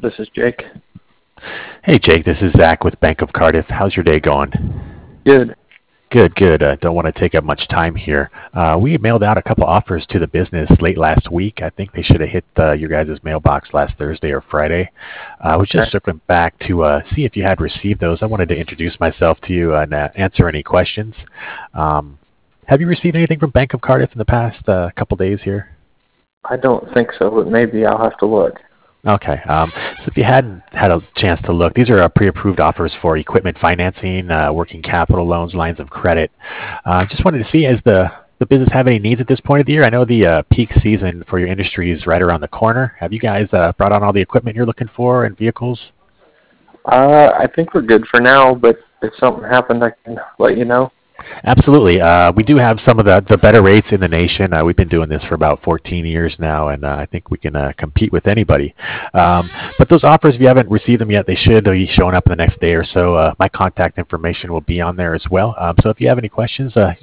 This is Jake. Hey Jake, this is Zach with Bank of Cardiff. How's your day going? Good. Good, good. Don't want to take up much time here. We mailed out a couple offers to the business late last week. I think they should have hit your guys' mailbox last Thursday or Friday. I was just Okay. circling back to see if you had received those. I wanted to introduce myself to you and answer any questions. Have you received anything from Bank of Cardiff in the past couple days here? I don't think so, but maybe I'll have to look. Okay. So if you hadn't had a chance to look, these are pre-approved offers for equipment financing, working capital loans, lines of credit. Just wanted to see, as the business have any needs at this point of the year? I know the peak season for your industry is right around the corner. Have you guys brought on all the equipment you're looking for and vehicles? I think we're good for now, but if something happened, I can let you know. Absolutely. We do have some of the better rates in the nation. We've been doing this for about 14 years now, and I think we can compete with anybody. But those offers, if you haven't received them yet, they should be showing up in the next day or so. My contact information will be on there as well. So if you have any questions,